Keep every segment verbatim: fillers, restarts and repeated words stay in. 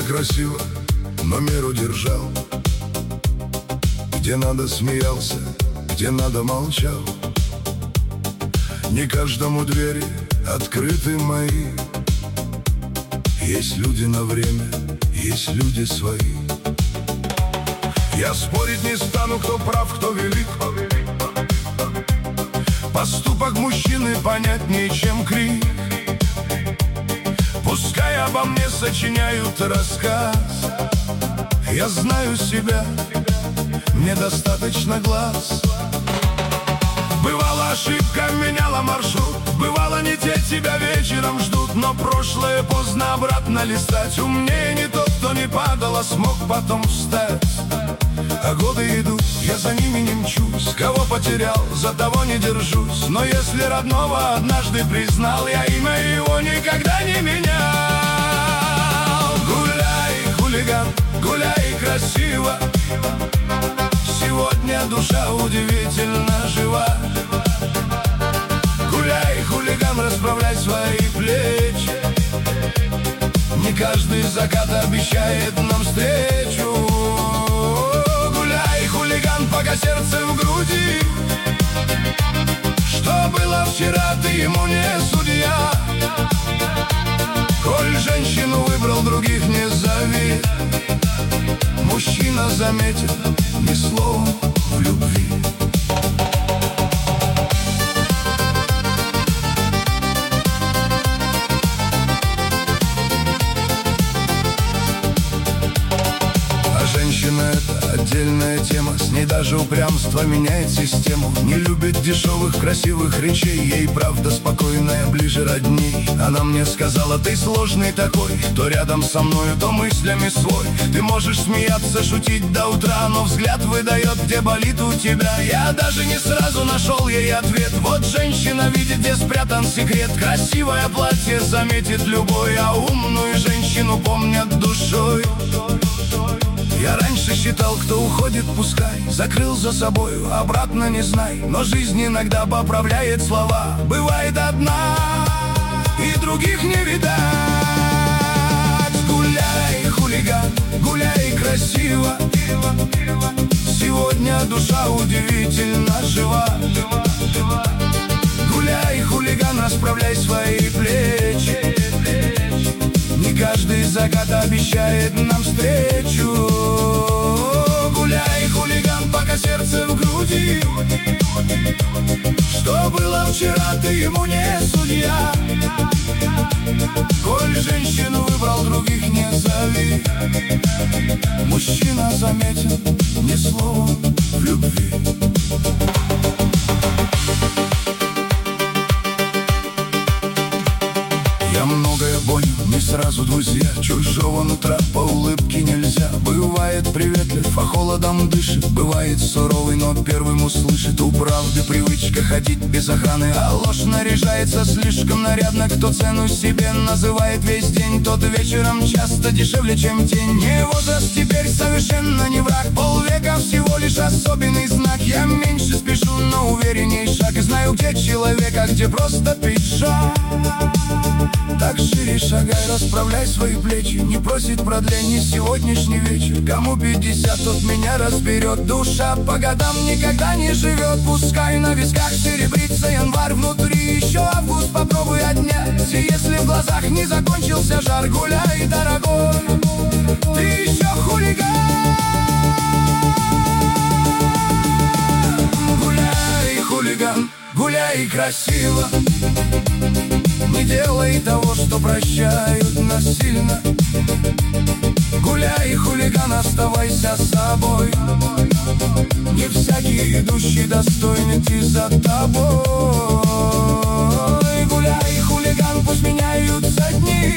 везде красиво, но меру держал. Где надо смеялся, где надо молчал. Не каждому двери открыты мои. Есть люди на время, есть люди свои. Я спорить не стану, кто прав, кто велик. Поступок мужчины понятнее, чем крик. Пускай обо мне сочиняют рассказ. Я знаю себя, мне достаточно глаз. Бывало, ошибка меняла маршрут. Бывало, не те тебя вечером ждут. Но прошлое поздно обратно листать. Умнее не тот, кто не падал, а смог потом встать. А годы идут, я за ними не мчусь. Кого потерял, за того не держусь. Но если родного однажды признал, я имя его никогда не менял. Гуляй, хулиган, гуляй красиво. Сегодня душа удивительно жива. Гуляй, хулиган, расправляй свои плечи. Не каждый закат обещает нам встречу. Гуляй, хулиган, пока сердце в груди. Что было вчера, ты ему не судья. Коль женщину выбрал, других не зови. Мужчина заметит ни слова в любви. Женщина — это отдельная тема. С ней даже упрямство меняет систему. Не любит дешевых красивых речей. Ей правда спокойная ближе родней. Она мне сказала: ты сложный такой. То рядом со мною, то мыслями свой. Ты можешь смеяться, шутить до утра, но взгляд выдает, где болит у тебя. Я даже не сразу нашел ей ответ. Вот женщина видит, где спрятан секрет. Красивое платье заметит любой, а умную женщину помнят душой. Я раньше считал, кто уходит, пускай. Закрыл за собою, обратно не знай. Но жизнь иногда поправляет слова. Бывает одна, и других не видать. Гуляй, хулиган, гуляй красиво. Сегодня душа удивительно жива. Гуляй, хулиган, расправляй свои плечи. Не каждый закат обещает нам встречу. Гуляй, хулиган, пока сердце в груди. Что было вчера, ты ему не судья. Коль женщину выбрал, других не зови. Мужчина заметен ни словом в любви. Я многое понял, не сразу, друзья. Чужого нутра по улыбке нельзя. Бывает приветлив, а холодом дышит. Бывает суровый, но первым услышит. У правды привычка ходить без охраны, а ложь наряжается слишком нарядно. Кто цену себе называет весь день, тот вечером часто дешевле, чем тень. Не возраст теперь совершенно не враг. Полвека всего лишь особенный знак. Я меньше спешу, но уверенней шаг. И знаю, где человек, а где просто пиджак. Так шире шагай, расправляй свои плечи. Не просит продления сегодняшний вечер. Кому пятьдесят, тот меня разберет. Душа по годам никогда не живет. Пускай на висках серебрится январь. Внутри еще август, попробуй отнять. Если в глазах не закончился жар. Гуляй, дорогой, ты еще хулиган. Гуляй, хулиган, гуляй красиво. Не делай того, что прощают насильно. Гуляй, хулиган, оставайся собой. Не всякий идущий достоин идти за тобой. Гуляй, хулиган, пусть меняются дни.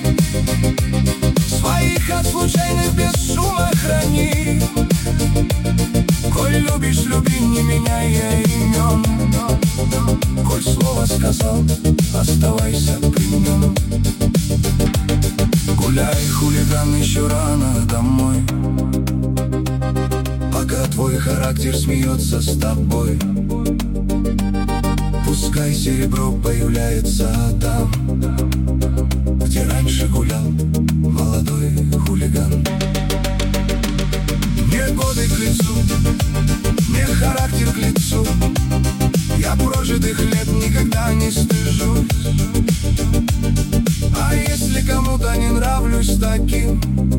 Своих от случайных без шума храни. Коль любишь, люби, не меняя имен. Коль слово сказал, оставайся при нем. Гуляй, хулиган, еще рано домой. Пока твой характер смеется с тобой. Пускай серебро появляется там, где раньше гулял молодой хулиган. хулиган. Мне годы к лицу, мне характер к лицу, я прожитых лет никогда не стыжусь. А если кому-то не нравлюсь таким,